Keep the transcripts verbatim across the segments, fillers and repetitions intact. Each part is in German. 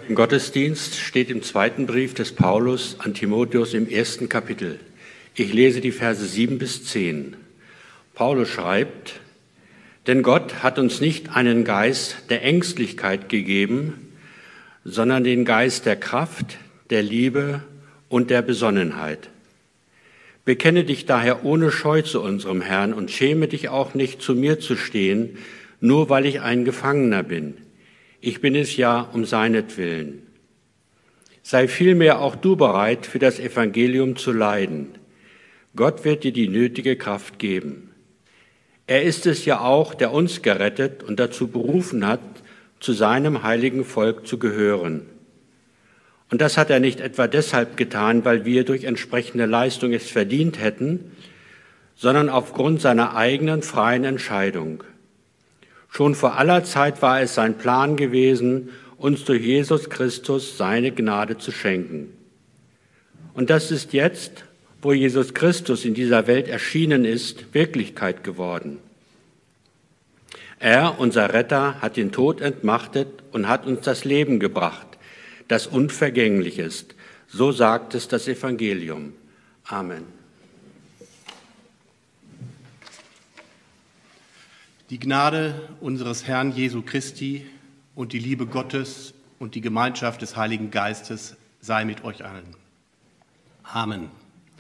heutigen Gottesdienst steht im zweiten Brief des Paulus an Timotheus im ersten Kapitel. Ich lese die Verse sieben bis zehn. Paulus schreibt: Denn Gott hat uns nicht einen Geist der Ängstlichkeit gegeben, sondern den Geist der Kraft, der Liebe und der Besonnenheit. Bekenne dich daher ohne Scheu zu unserem Herrn und schäme dich auch nicht, zu mir zu stehen, nur weil ich ein Gefangener bin. Ich bin es ja um seinetwillen. Sei vielmehr auch du bereit, für das Evangelium zu leiden. Gott wird dir die nötige Kraft geben. Er ist es ja auch, der uns gerettet und dazu berufen hat, zu seinem heiligen Volk zu gehören. Und das hat er nicht etwa deshalb getan, weil wir durch entsprechende Leistung es verdient hätten, sondern aufgrund seiner eigenen freien Entscheidung. Schon vor aller Zeit war es sein Plan gewesen, uns durch Jesus Christus seine Gnade zu schenken. Und das ist jetzt, wo Jesus Christus in dieser Welt erschienen ist, Wirklichkeit geworden. Er, unser Retter, hat den Tod entmachtet und hat uns das Leben gebracht, das unvergänglich ist. So sagt es das Evangelium. Amen. Die Gnade unseres Herrn Jesu Christi und die Liebe Gottes und die Gemeinschaft des Heiligen Geistes sei mit euch allen. Amen.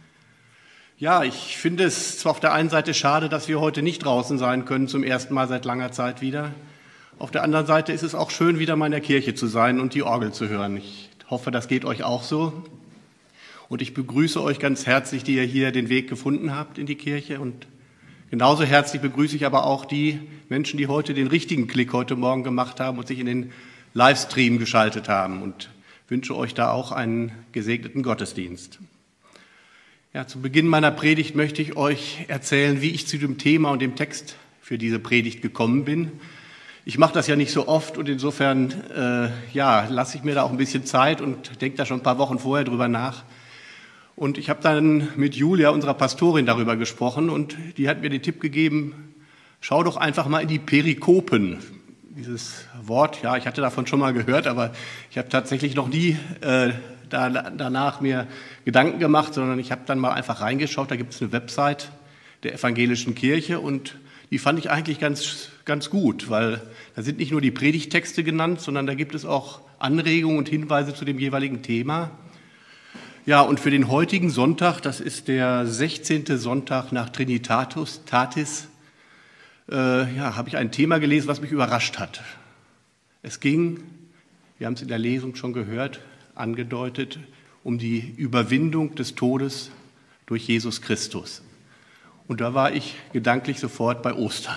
Ja, ich finde es zwar auf der einen Seite schade, dass wir heute nicht draußen sein können, zum ersten Mal seit langer Zeit wieder. Auf der anderen Seite ist es auch schön, wieder mal in der Kirche zu sein und die Orgel zu hören. Ich hoffe, das geht euch auch so. Und ich begrüße euch ganz herzlich, die ihr hier den Weg gefunden habt in die Kirche. Und genauso herzlich begrüße ich aber auch die Menschen, die heute den richtigen Klick heute Morgen gemacht haben und sich in den Livestream geschaltet haben, und wünsche euch da auch einen gesegneten Gottesdienst. Ja, zu Beginn meiner Predigt möchte ich euch erzählen, wie ich zu dem Thema und dem Text für diese Predigt gekommen bin. Ich mache das ja nicht so oft und insofern äh, ja, lasse ich mir da auch ein bisschen Zeit und denke da schon ein paar Wochen vorher drüber nach. Und ich habe dann mit Julia, unserer Pastorin, darüber gesprochen, und die hat mir den Tipp gegeben: Schau doch einfach mal in die Perikopen. Dieses Wort, ja, ich hatte davon schon mal gehört, aber ich habe tatsächlich noch nie äh, da, danach mir Gedanken gemacht, sondern ich habe dann mal einfach reingeschaut. Da gibt es eine Website der Evangelischen Kirche und die fand ich eigentlich ganz, ganz gut, weil da sind nicht nur die Predigttexte genannt, sondern da gibt es auch Anregungen und Hinweise zu dem jeweiligen Thema. Ja, und für den heutigen Sonntag, das ist der sechzehnte Sonntag nach Trinitatis Tatis, äh, ja, habe ich ein Thema gelesen, was mich überrascht hat. Es ging, wir haben es in der Lesung schon gehört, angedeutet, um die Überwindung des Todes durch Jesus Christus. Und da war ich gedanklich sofort bei Ostern.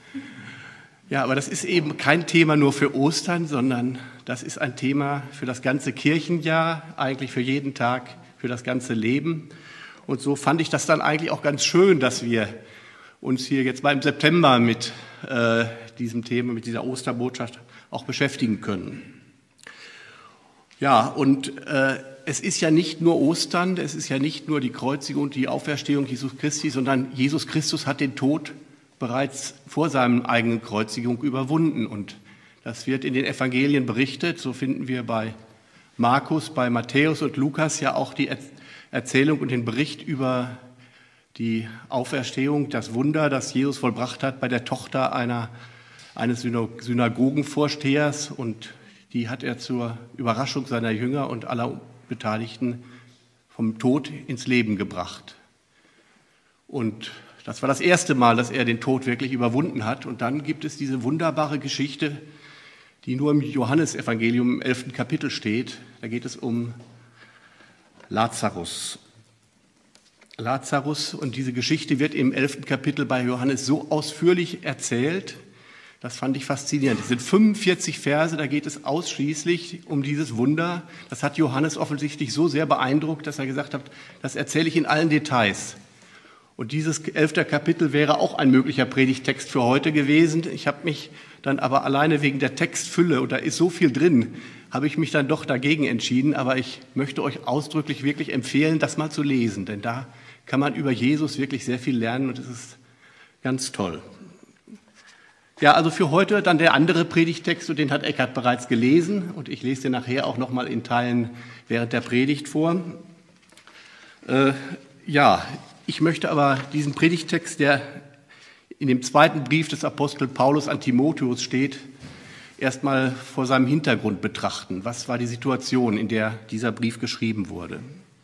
Ja, aber das ist eben kein Thema nur für Ostern, sondern das ist ein Thema für das ganze Kirchenjahr, eigentlich für jeden Tag, für das ganze Leben. Und so fand ich das dann eigentlich auch ganz schön, dass wir uns hier jetzt mal im September mit äh, diesem Thema, mit dieser Osterbotschaft auch beschäftigen können. Ja, und äh, es ist ja nicht nur Ostern, es ist ja nicht nur die Kreuzigung und die Auferstehung Jesus Christi, sondern Jesus Christus hat den Tod bereits vor seiner eigenen Kreuzigung überwunden. Und das wird in den Evangelien berichtet. So finden wir bei Markus, bei Matthäus und Lukas ja auch die Erzählung und den Bericht über die Auferstehung, das Wunder, das Jesus vollbracht hat bei der Tochter einer, eines Synagogenvorstehers. Und die hat er zur Überraschung seiner Jünger und aller Beteiligten vom Tod ins Leben gebracht. Und das war das erste Mal, dass er den Tod wirklich überwunden hat. Und dann gibt es diese wunderbare Geschichte, die nur im Johannesevangelium im elften Kapitel steht. Da geht es um Lazarus. Lazarus, und diese Geschichte wird im elften Kapitel bei Johannes so ausführlich erzählt. Das fand ich faszinierend. Es sind fünfundvierzig Verse, da geht es ausschließlich um dieses Wunder. Das hat Johannes offensichtlich so sehr beeindruckt, dass er gesagt hat, das erzähle ich in allen Details. Und dieses elfte Kapitel wäre auch ein möglicher Predigttext für heute gewesen. Ich habe mich dann aber alleine wegen der Textfülle, und da ist so viel drin, habe ich mich dann doch dagegen entschieden. Aber ich möchte euch ausdrücklich wirklich empfehlen, das mal zu lesen, denn da kann man über Jesus wirklich sehr viel lernen und es ist ganz toll. Ja, also für heute dann der andere Predigttext, und den hat Eckhard bereits gelesen, und ich lese den nachher auch nochmal in Teilen während der Predigt vor. Äh, ja, ich möchte aber diesen Predigttext, der in dem zweiten Brief des Apostel Paulus an Timotheus steht, erstmal vor seinem Hintergrund betrachten. Was war die Situation, in der dieser Brief geschrieben wurde?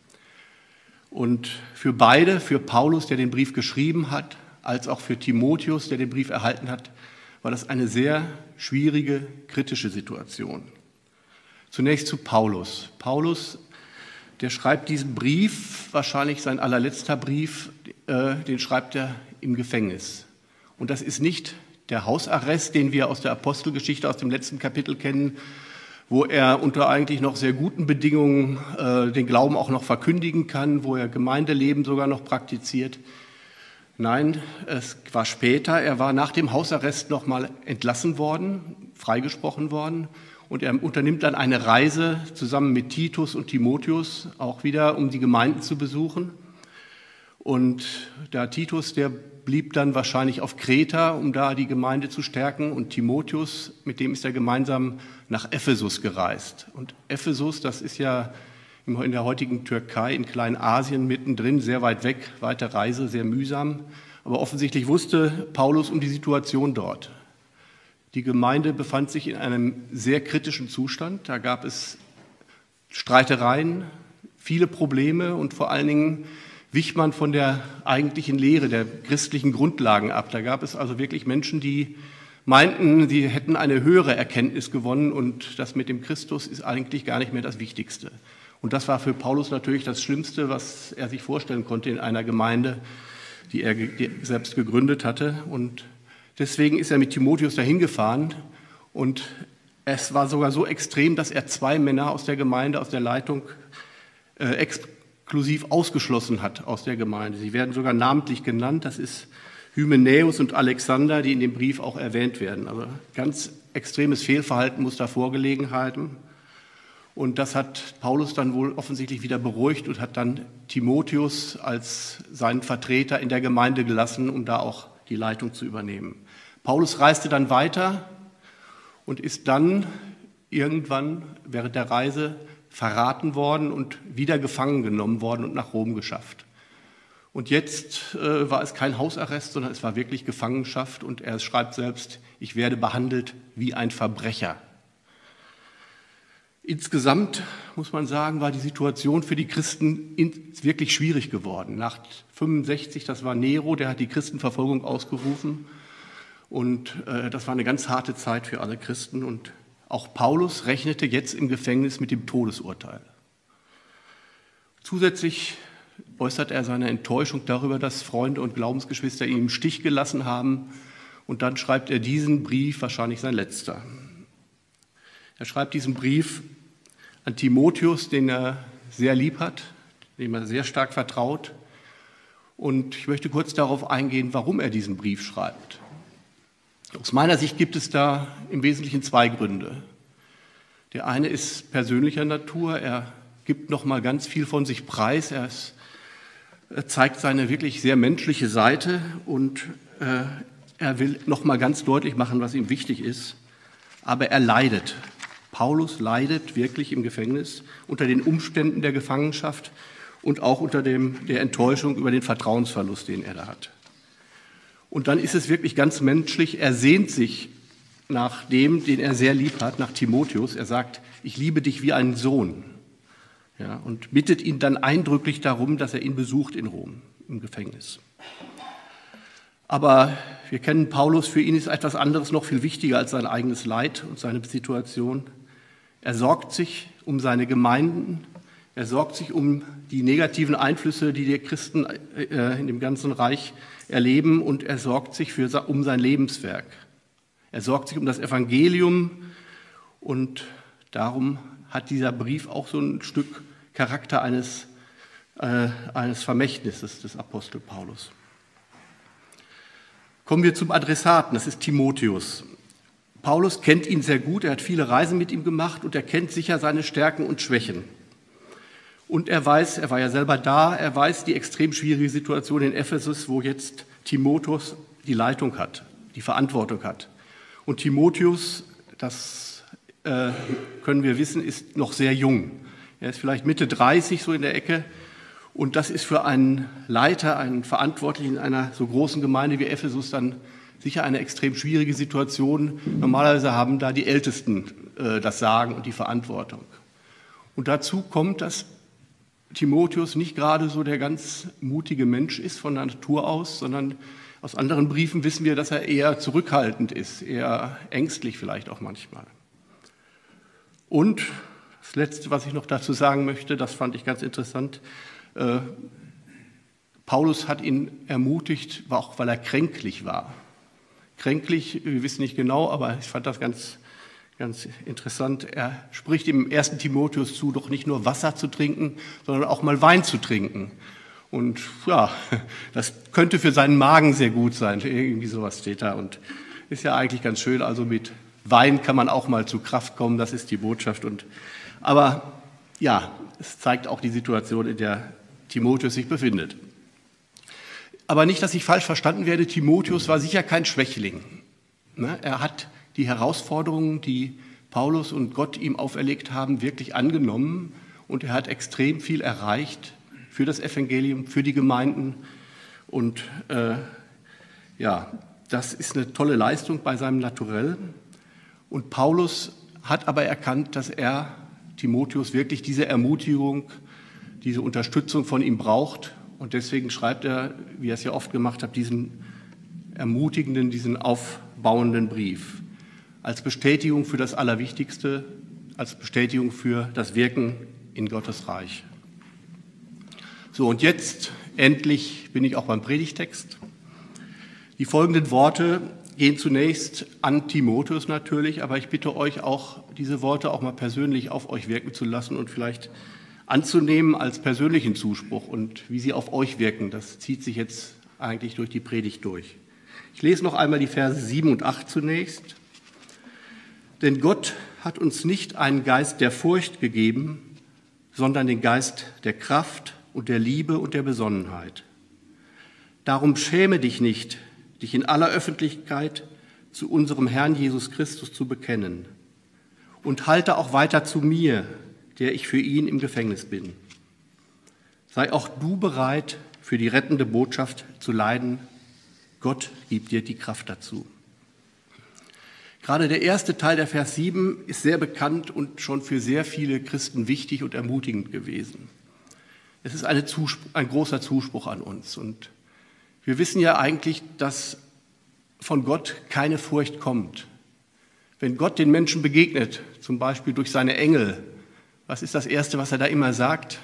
Und für beide, für Paulus, der den Brief geschrieben hat, als auch für Timotheus, der den Brief erhalten hat, war das eine sehr schwierige, kritische Situation. Zunächst zu Paulus. Paulus, der schreibt diesen Brief, wahrscheinlich sein allerletzter Brief, äh, den schreibt er im Gefängnis. Und das ist nicht der Hausarrest, den wir aus der Apostelgeschichte aus dem letzten Kapitel kennen, wo er unter eigentlich noch sehr guten Bedingungen äh, den Glauben auch noch verkündigen kann, wo er Gemeindeleben sogar noch praktiziert. Nein, es war später. Er war nach dem Hausarrest noch mal entlassen worden, freigesprochen worden, und er unternimmt dann eine Reise zusammen mit Titus und Timotheus auch wieder, um die Gemeinden zu besuchen. Und der Titus, der blieb dann wahrscheinlich auf Kreta, um da die Gemeinde zu stärken, und Timotheus, mit dem ist er gemeinsam nach Ephesus gereist. Und Ephesus, das ist ja in der heutigen Türkei, in Kleinasien mittendrin, sehr weit weg, weite Reise, sehr mühsam. Aber offensichtlich wusste Paulus um die Situation dort. Die Gemeinde befand sich in einem sehr kritischen Zustand. Da gab es Streitereien, viele Probleme, und vor allen Dingen wich man von der eigentlichen Lehre, der christlichen Grundlagen ab. Da gab es also wirklich Menschen, die meinten, sie hätten eine höhere Erkenntnis gewonnen, und das mit dem Christus ist eigentlich gar nicht mehr das Wichtigste. Und das war für Paulus natürlich das Schlimmste, was er sich vorstellen konnte in einer Gemeinde, die er selbst gegründet hatte. Und deswegen ist er mit Timotheus dahin gefahren. Und es war sogar so extrem, dass er zwei Männer aus der Gemeinde, aus der Leitung, äh, exklusiv ausgeschlossen hat aus der Gemeinde. Sie werden sogar namentlich genannt. Das ist Hymenäus und Alexander, die in dem Brief auch erwähnt werden. Also ganz extremes Fehlverhalten muss da vorgelegen haben. Und das hat Paulus dann wohl offensichtlich wieder beruhigt und hat dann Timotheus als seinen Vertreter in der Gemeinde gelassen, um da auch die Leitung zu übernehmen. Paulus reiste dann weiter und ist dann irgendwann während der Reise verraten worden und wieder gefangen genommen worden und nach Rom geschafft. Und jetzt äh, war es kein Hausarrest, sondern es war wirklich Gefangenschaft, und er schreibt selbst: Ich werde behandelt wie ein Verbrecher. Insgesamt, muss man sagen, war die Situation für die Christen wirklich schwierig geworden. Nach fünfundsechzig, das war Nero, der hat die Christenverfolgung ausgerufen, und äh, das war eine ganz harte Zeit für alle Christen, und auch Paulus rechnete jetzt im Gefängnis mit dem Todesurteil. Zusätzlich äußert er seine Enttäuschung darüber, dass Freunde und Glaubensgeschwister ihn im Stich gelassen haben, und dann schreibt er diesen Brief, wahrscheinlich sein letzter. Er schreibt diesen Brief an Timotheus, den er sehr lieb hat, dem er sehr stark vertraut. Und ich möchte kurz darauf eingehen, warum er diesen Brief schreibt. Aus meiner Sicht gibt es da im Wesentlichen zwei Gründe. Der eine ist persönlicher Natur. Er gibt noch mal ganz viel von sich preis. Er, ist, er zeigt seine wirklich sehr menschliche Seite, und äh, er will noch mal ganz deutlich machen, was ihm wichtig ist. Aber er leidet. Paulus leidet wirklich im Gefängnis unter den Umständen der Gefangenschaft und auch unter dem, der Enttäuschung über den Vertrauensverlust, den er da hat. Und dann ist es wirklich ganz menschlich. Er sehnt sich nach dem, den er sehr lieb hat, nach Timotheus. Er sagt: Ich liebe dich wie einen Sohn. Ja, und bittet ihn dann eindrücklich darum, dass er ihn besucht in Rom, im Gefängnis. Aber wir kennen Paulus, für ihn ist etwas anderes noch viel wichtiger als sein eigenes Leid und seine Situation. Er sorgt sich um seine Gemeinden, er sorgt sich um die negativen Einflüsse, die die Christen in dem ganzen Reich erleben, und er sorgt sich für, um sein Lebenswerk. Er sorgt sich um das Evangelium, und darum hat dieser Brief auch so ein Stück Charakter eines, äh, eines Vermächtnisses des Apostel Paulus. Kommen wir zum Adressaten, das ist Timotheus. Paulus kennt ihn sehr gut, er hat viele Reisen mit ihm gemacht, und er kennt sicher seine Stärken und Schwächen. Und er weiß, er war ja selber da, er weiß die extrem schwierige Situation in Ephesus, wo jetzt Timotheus die Leitung hat, die Verantwortung hat. Und Timotheus, das äh, können wir wissen, ist noch sehr jung. Er ist vielleicht Mitte dreißig, so in der Ecke. Und das ist für einen Leiter, einen Verantwortlichen in einer so großen Gemeinde wie Ephesus dann sicher eine extrem schwierige Situation. Normalerweise haben da die Ältesten äh, das Sagen und die Verantwortung. Und dazu kommt, dass Timotheus nicht gerade so der ganz mutige Mensch ist von der Natur aus, sondern aus anderen Briefen wissen wir, dass er eher zurückhaltend ist, eher ängstlich vielleicht auch manchmal. Und das Letzte, was ich noch dazu sagen möchte, das fand ich ganz interessant, äh, Paulus hat ihn ermutigt, auch weil er kränklich war. Kränklich, wir wissen nicht genau, aber ich fand das ganz Ganz interessant, er spricht im ersten Timotheus zu, doch nicht nur Wasser zu trinken, sondern auch mal Wein zu trinken. Und ja, das könnte für seinen Magen sehr gut sein, irgendwie sowas steht da. Und ist ja eigentlich ganz schön, also mit Wein kann man auch mal zu Kraft kommen, das ist die Botschaft. Und, aber ja, es zeigt auch die Situation, in der Timotheus sich befindet. Aber nicht, dass ich falsch verstanden werde, Timotheus war sicher kein Schwächling. Er hat die Herausforderungen, die Paulus und Gott ihm auferlegt haben, wirklich angenommen. Und er hat extrem viel erreicht für das Evangelium, für die Gemeinden. Und äh, ja, das ist eine tolle Leistung bei seinem Naturell. Und Paulus hat aber erkannt, dass er, Timotheus, wirklich diese Ermutigung, diese Unterstützung von ihm braucht. Und deswegen schreibt er, wie er es ja oft gemacht hat, diesen ermutigenden, diesen aufbauenden Brief. Als Bestätigung für das Allerwichtigste, als Bestätigung für das Wirken in Gottes Reich. So, und jetzt endlich bin ich auch beim Predigtext. Die folgenden Worte gehen zunächst an Timotheus natürlich, aber ich bitte euch auch, diese Worte auch mal persönlich auf euch wirken zu lassen und vielleicht anzunehmen als persönlichen Zuspruch und wie sie auf euch wirken. Das zieht sich jetzt eigentlich durch die Predigt durch. Ich lese noch einmal die Verse sieben und acht zunächst. Denn Gott hat uns nicht einen Geist der Furcht gegeben, sondern den Geist der Kraft und der Liebe und der Besonnenheit. Darum schäme dich nicht, dich in aller Öffentlichkeit zu unserem Herrn Jesus Christus zu bekennen. Und halte auch weiter zu mir, der ich für ihn im Gefängnis bin. Sei auch du bereit, für die rettende Botschaft zu leiden. Gott gibt dir die Kraft dazu. Gerade der erste Teil der Vers sieben ist sehr bekannt und schon für sehr viele Christen wichtig und ermutigend gewesen. Es ist eine Zuspruch, ein großer Zuspruch an uns. Und wir wissen ja eigentlich, dass von Gott keine Furcht kommt. Wenn Gott den Menschen begegnet, zum Beispiel durch seine Engel, was ist das Erste, was er da immer sagt?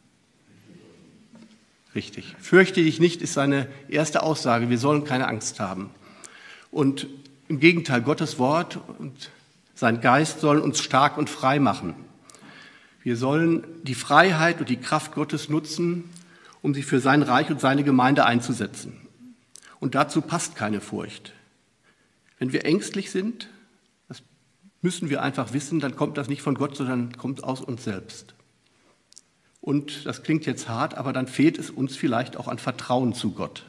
Richtig. Fürchte dich nicht ist seine erste Aussage. Wir sollen keine Angst haben. Und im Gegenteil, Gottes Wort und sein Geist sollen uns stark und frei machen. Wir sollen die Freiheit und die Kraft Gottes nutzen, um sie für sein Reich und seine Gemeinde einzusetzen. Und dazu passt keine Furcht. Wenn wir ängstlich sind, das müssen wir einfach wissen, dann kommt das nicht von Gott, sondern kommt aus uns selbst. Und das klingt jetzt hart, aber dann fehlt es uns vielleicht auch an Vertrauen zu Gott.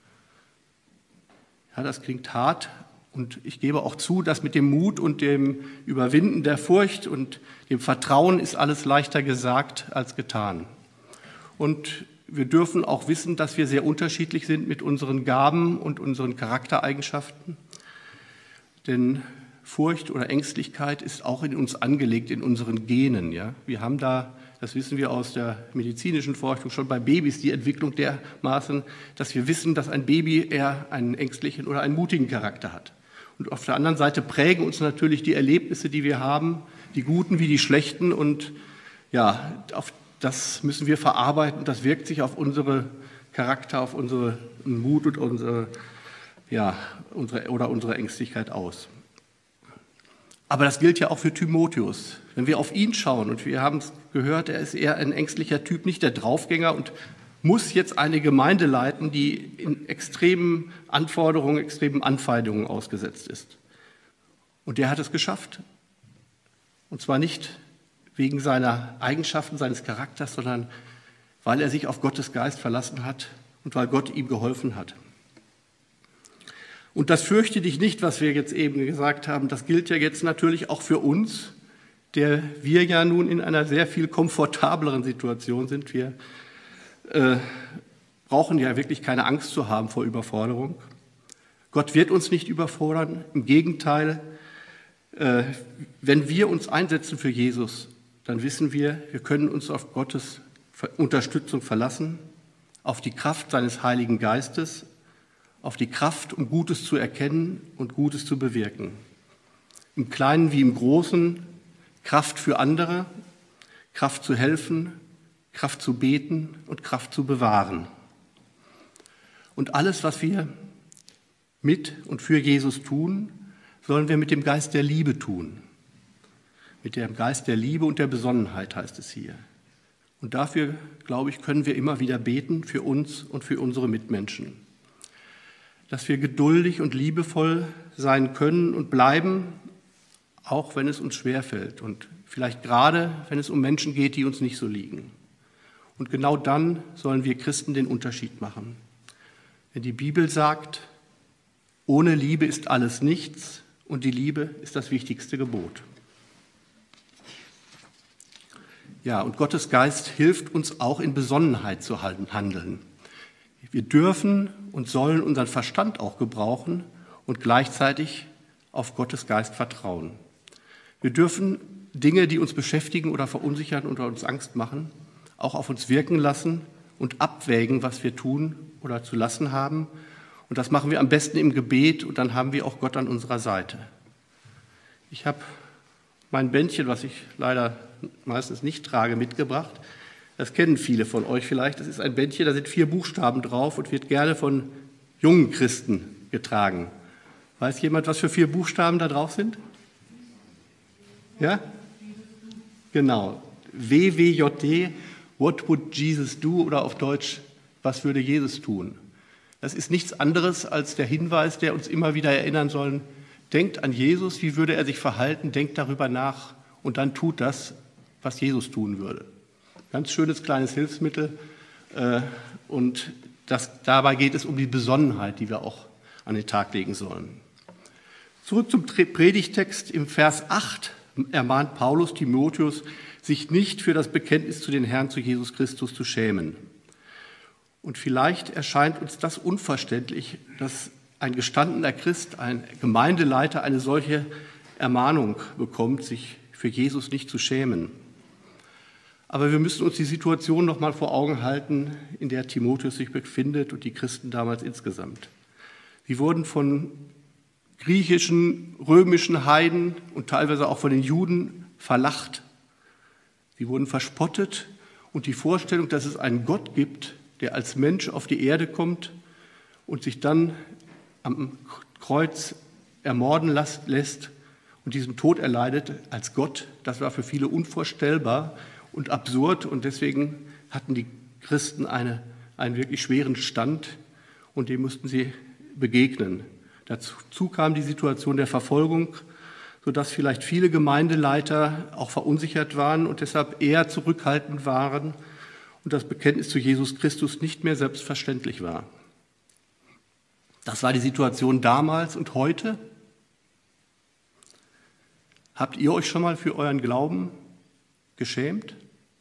Ja, das klingt hart. Und ich gebe auch zu, dass mit dem Mut und dem Überwinden der Furcht und dem Vertrauen ist alles leichter gesagt als getan. Und wir dürfen auch wissen, dass wir sehr unterschiedlich sind mit unseren Gaben und unseren Charaktereigenschaften. Denn Furcht oder Ängstlichkeit ist auch in uns angelegt, in unseren Genen. Ja? Wir haben da, das wissen wir aus der medizinischen Forschung, schon bei Babys die Entwicklung dermaßen, dass wir wissen, dass ein Baby eher einen ängstlichen oder einen mutigen Charakter hat. Und auf der anderen Seite prägen uns natürlich die Erlebnisse, die wir haben, die guten wie die schlechten. Und ja, auf das müssen wir verarbeiten. Das wirkt sich auf unsere Charakter, auf unseren Mut und unsere, ja, unsere, oder unsere Ängstlichkeit aus. Aber das gilt ja auch für Timotheus. Wenn wir auf ihn schauen, und wir haben es gehört, er ist eher ein ängstlicher Typ, nicht der Draufgänger und muss jetzt eine Gemeinde leiten, die in extremen Anforderungen, extremen Anfeindungen ausgesetzt ist. Und der hat es geschafft. Und zwar nicht wegen seiner Eigenschaften, seines Charakters, sondern weil er sich auf Gottes Geist verlassen hat und weil Gott ihm geholfen hat. Und das fürchte dich nicht, was wir jetzt eben gesagt haben, das gilt ja jetzt natürlich auch für uns, der wir ja nun in einer sehr viel komfortableren Situation sind. Wir äh, brauchen ja wirklich keine Angst zu haben vor Überforderung. Gott wird uns nicht überfordern, im Gegenteil. Äh, wenn wir uns einsetzen für Jesus, dann wissen wir, wir können uns auf Gottes Unterstützung verlassen, auf die Kraft seines Heiligen Geistes, auf die Kraft, um Gutes zu erkennen und Gutes zu bewirken. Im Kleinen wie im Großen, Kraft für andere, Kraft zu helfen, Kraft zu beten und Kraft zu bewahren. Und alles, was wir mit und für Jesus tun, sollen wir mit dem Geist der Liebe tun. Mit dem Geist der Liebe und der Besonnenheit heißt es hier. Und dafür, glaube ich, können wir immer wieder beten für uns und für unsere Mitmenschen. Dass wir geduldig und liebevoll sein können und bleiben, auch wenn es uns schwerfällt und vielleicht gerade, wenn es um Menschen geht, die uns nicht so liegen. Und genau dann sollen wir Christen den Unterschied machen. Denn die Bibel sagt, ohne Liebe ist alles nichts und die Liebe ist das wichtigste Gebot. Ja, und Gottes Geist hilft uns auch in Besonnenheit zu handeln. Wir dürfen und sollen unseren Verstand auch gebrauchen und gleichzeitig auf Gottes Geist vertrauen. Wir dürfen Dinge, die uns beschäftigen oder verunsichern oder uns Angst machen, auch auf uns wirken lassen und abwägen, was wir tun oder zu lassen haben. Und das machen wir am besten im Gebet und dann haben wir auch Gott an unserer Seite. Ich habe mein Bändchen, was ich leider meistens nicht trage, mitgebracht. Das kennen viele von euch vielleicht. Das ist ein Bändchen, da sind vier Buchstaben drauf und wird gerne von jungen Christen getragen. Weiß jemand, was für vier Buchstaben da drauf sind? Ja? Genau. W W J D, What would Jesus do? Oder auf Deutsch, was würde Jesus tun? Das ist nichts anderes als der Hinweis, der uns immer wieder erinnern soll, denkt an Jesus, wie würde er sich verhalten, denkt darüber nach und dann tut das, was Jesus tun würde. Ganz schönes kleines Hilfsmittel äh, und das, dabei geht es um die Besonnenheit, die wir auch an den Tag legen sollen. Zurück zum Predigtext. Im Vers acht ermahnt Paulus Timotheus, sich nicht für das Bekenntnis zu den Herrn, zu Jesus Christus zu schämen. Und vielleicht erscheint uns das unverständlich, dass ein gestandener Christ, ein Gemeindeleiter eine solche Ermahnung bekommt, sich für Jesus nicht zu schämen. Aber wir müssen uns die Situation noch mal vor Augen halten, in der Timotheus sich befindet und die Christen damals insgesamt. Sie wurden von griechischen, römischen Heiden und teilweise auch von den Juden verlacht. Sie wurden verspottet und die Vorstellung, dass es einen Gott gibt, der als Mensch auf die Erde kommt und sich dann am Kreuz ermorden lässt und diesen Tod erleidet als Gott, das war für viele unvorstellbar und absurd und deswegen hatten die Christen eine, einen wirklich schweren Stand und dem mussten sie begegnen. Dazu kam die Situation der Verfolgung, sodass vielleicht viele Gemeindeleiter auch verunsichert waren und deshalb eher zurückhaltend waren und das Bekenntnis zu Jesus Christus nicht mehr selbstverständlich war. Das war die Situation damals und heute. Habt ihr euch schon mal für euren Glauben geschämt?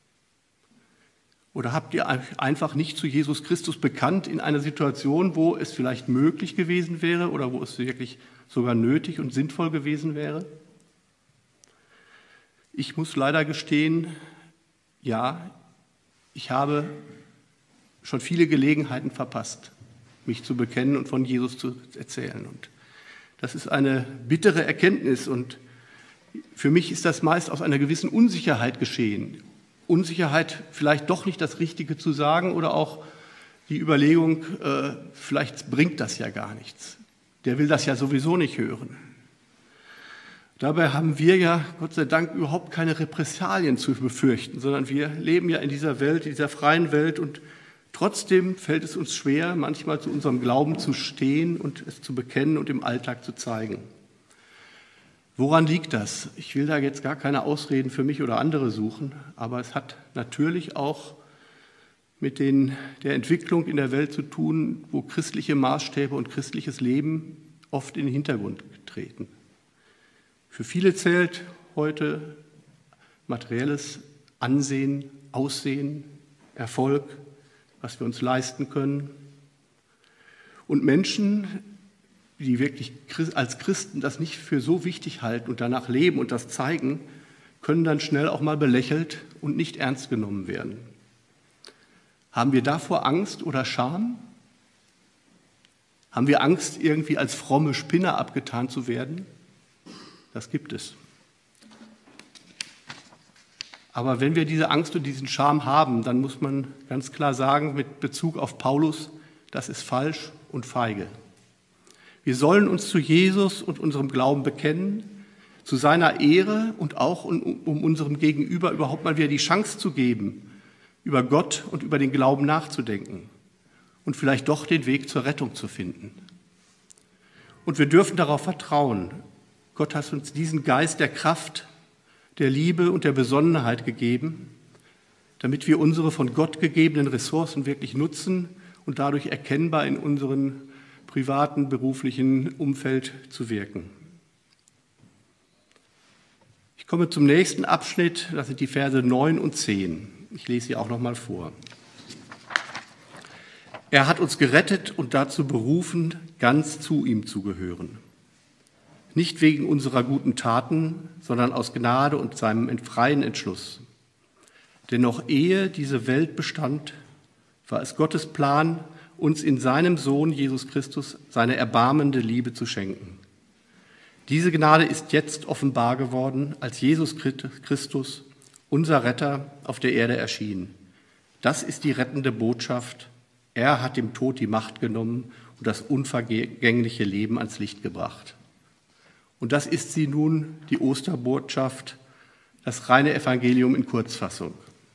Oder habt ihr einfach nicht zu Jesus Christus bekannt in einer Situation, wo es vielleicht möglich gewesen wäre oder wo es wirklich sogar nötig und sinnvoll gewesen wäre? Ich muss leider gestehen, ja, ich habe schon viele Gelegenheiten verpasst, mich zu bekennen und von Jesus zu erzählen. Und das ist eine bittere Erkenntnis und für mich ist das meist aus einer gewissen Unsicherheit geschehen. Unsicherheit, vielleicht doch nicht das Richtige zu sagen oder auch die Überlegung, äh, vielleicht bringt das ja gar nichts. Der will das ja sowieso nicht hören. Dabei haben wir ja, Gott sei Dank, überhaupt keine Repressalien zu befürchten, sondern wir leben ja in dieser Welt, in dieser freien Welt und trotzdem fällt es uns schwer, manchmal zu unserem Glauben zu stehen und es zu bekennen und im Alltag zu zeigen. Woran liegt das? Ich will da jetzt gar keine Ausreden für mich oder andere suchen, aber es hat natürlich auch mit den, der Entwicklung in der Welt zu tun, wo christliche Maßstäbe und christliches Leben oft in den Hintergrund getreten. Für viele zählt heute materielles Ansehen, Aussehen, Erfolg, was wir uns leisten können. Und Menschen, die wirklich als Christen das nicht für so wichtig halten und danach leben und das zeigen, können dann schnell auch mal belächelt und nicht ernst genommen werden. Haben wir davor Angst oder Scham? Haben wir Angst, irgendwie als fromme Spinner abgetan zu werden? Das gibt es. Aber wenn wir diese Angst und diesen Scham haben, dann muss man ganz klar sagen, mit Bezug auf Paulus, das ist falsch und feige. Wir sollen uns zu Jesus und unserem Glauben bekennen, zu seiner Ehre und auch um, um unserem Gegenüber überhaupt mal wieder die Chance zu geben, über Gott und über den Glauben nachzudenken und vielleicht doch den Weg zur Rettung zu finden. Und wir dürfen darauf vertrauen, Gott hat uns diesen Geist der Kraft, der Liebe und der Besonnenheit gegeben, damit wir unsere von Gott gegebenen Ressourcen wirklich nutzen und dadurch erkennbar in unserem privaten, beruflichen Umfeld zu wirken. Ich komme zum nächsten Abschnitt, das sind die Verse neun und zehn. Ich lese sie auch noch mal vor. Er hat uns gerettet und dazu berufen, ganz zu ihm zu gehören. Nicht wegen unserer guten Taten, sondern aus Gnade und seinem freien Entschluss. Denn noch ehe diese Welt bestand, war es Gottes Plan, uns in seinem Sohn Jesus Christus seine erbarmende Liebe zu schenken. Diese Gnade ist jetzt offenbar geworden, als Jesus Christus, unser Retter, auf der Erde erschien. Das ist die rettende Botschaft. Er hat dem Tod die Macht genommen und das unvergängliche Leben ans Licht gebracht. Und das ist sie nun, die Osterbotschaft, das reine Evangelium in Kurzfassung.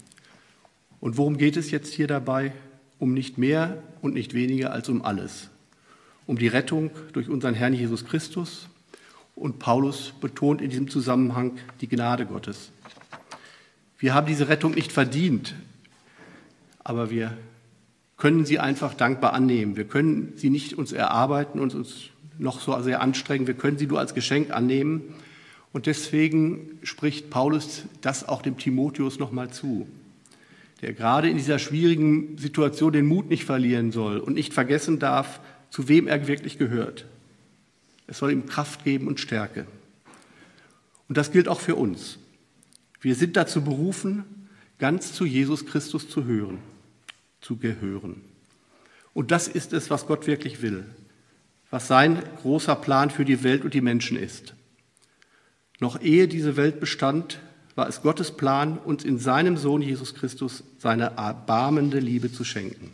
Und worum geht es jetzt hier dabei? Um nicht mehr und nicht weniger als um alles. Um die Rettung durch unseren Herrn Jesus Christus. Und Paulus betont in diesem Zusammenhang die Gnade Gottes. Wir haben diese Rettung nicht verdient, aber wir können sie einfach dankbar annehmen. Wir können sie nicht uns erarbeiten und uns noch so sehr anstrengen. Wir können sie nur als Geschenk annehmen. Und deswegen spricht Paulus das auch dem Timotheus nochmal zu, der gerade in dieser schwierigen Situation den Mut nicht verlieren soll und nicht vergessen darf, zu wem er wirklich gehört. Es soll ihm Kraft geben und Stärke. Und das gilt auch für uns. Wir sind dazu berufen, ganz zu Jesus Christus zu hören, zu gehören. Und das ist es, was Gott wirklich will, was sein großer Plan für die Welt und die Menschen ist. Noch ehe diese Welt bestand, war es Gottes Plan, uns in seinem Sohn Jesus Christus seine erbarmende Liebe zu schenken.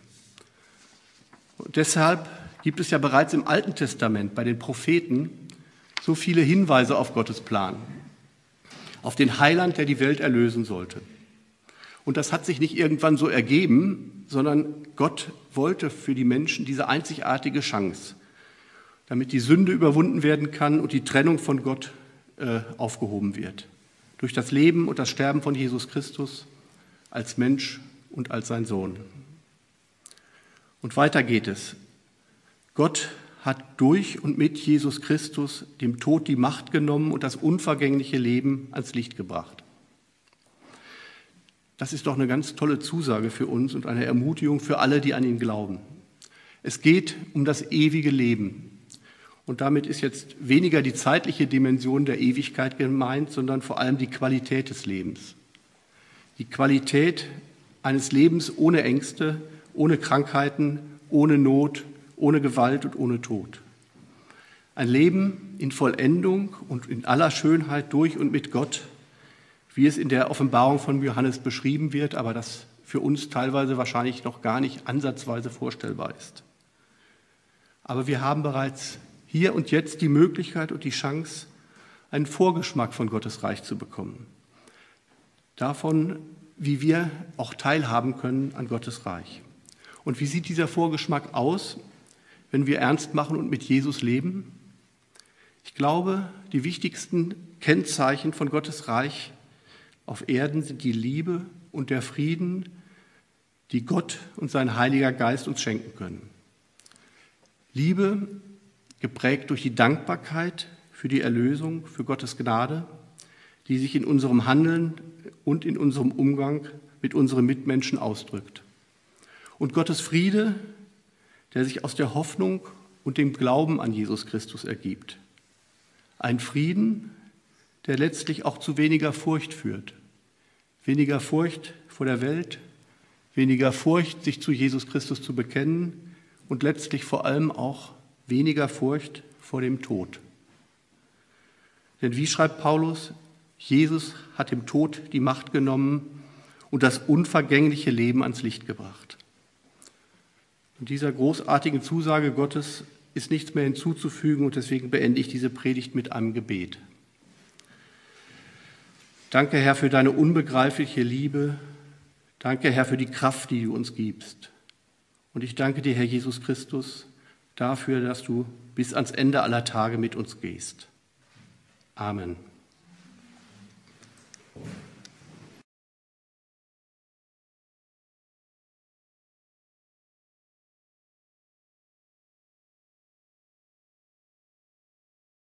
Und deshalb gibt es ja bereits im Alten Testament bei den Propheten so viele Hinweise auf Gottes Plan, auf den Heiland, der die Welt erlösen sollte. Und das hat sich nicht irgendwann so ergeben, sondern Gott wollte für die Menschen diese einzigartige Chance, damit die Sünde überwunden werden kann und die Trennung von Gott äh, aufgehoben wird. Durch das Leben und das Sterben von Jesus Christus als Mensch und als sein Sohn. Und weiter geht es. Gott hat durch und mit Jesus Christus dem Tod die Macht genommen und das unvergängliche Leben ans Licht gebracht. Das ist doch eine ganz tolle Zusage für uns und eine Ermutigung für alle, die an ihn glauben. Es geht um das ewige Leben. Und damit ist jetzt weniger die zeitliche Dimension der Ewigkeit gemeint, sondern vor allem die Qualität des Lebens. Die Qualität eines Lebens ohne Ängste, ohne Krankheiten, ohne Not, ohne Gewalt und ohne Tod. Ein Leben in Vollendung und in aller Schönheit durch und mit Gott, wie es in der Offenbarung von Johannes beschrieben wird, aber das für uns teilweise wahrscheinlich noch gar nicht ansatzweise vorstellbar ist. Aber wir haben bereits hier und jetzt die Möglichkeit und die Chance, einen Vorgeschmack von Gottes Reich zu bekommen. Davon, wie wir auch teilhaben können an Gottes Reich. Und wie sieht dieser Vorgeschmack aus, wenn wir ernst machen und mit Jesus leben? Ich glaube, die wichtigsten Kennzeichen von Gottes Reich auf Erden sind die Liebe und der Frieden, die Gott und sein Heiliger Geist uns schenken können. Liebe, geprägt durch die Dankbarkeit für die Erlösung, für Gottes Gnade, die sich in unserem Handeln und in unserem Umgang mit unseren Mitmenschen ausdrückt. Und Gottes Friede, der sich aus der Hoffnung und dem Glauben an Jesus Christus ergibt. Ein Frieden, der letztlich auch zu weniger Furcht führt. Weniger Furcht vor der Welt, weniger Furcht, sich zu Jesus Christus zu bekennen und letztlich vor allem auch weniger Furcht vor dem Tod. Denn wie schreibt Paulus, Jesus hat dem Tod die Macht genommen und das unvergängliche Leben ans Licht gebracht. Und dieser großartigen Zusage Gottes ist nichts mehr hinzuzufügen und deswegen beende ich diese Predigt mit einem Gebet. Danke, Herr, für deine unbegreifliche Liebe. Danke, Herr, für die Kraft, die du uns gibst. Und ich danke dir, Herr Jesus Christus, dafür, dass du bis ans Ende aller Tage mit uns gehst. Amen.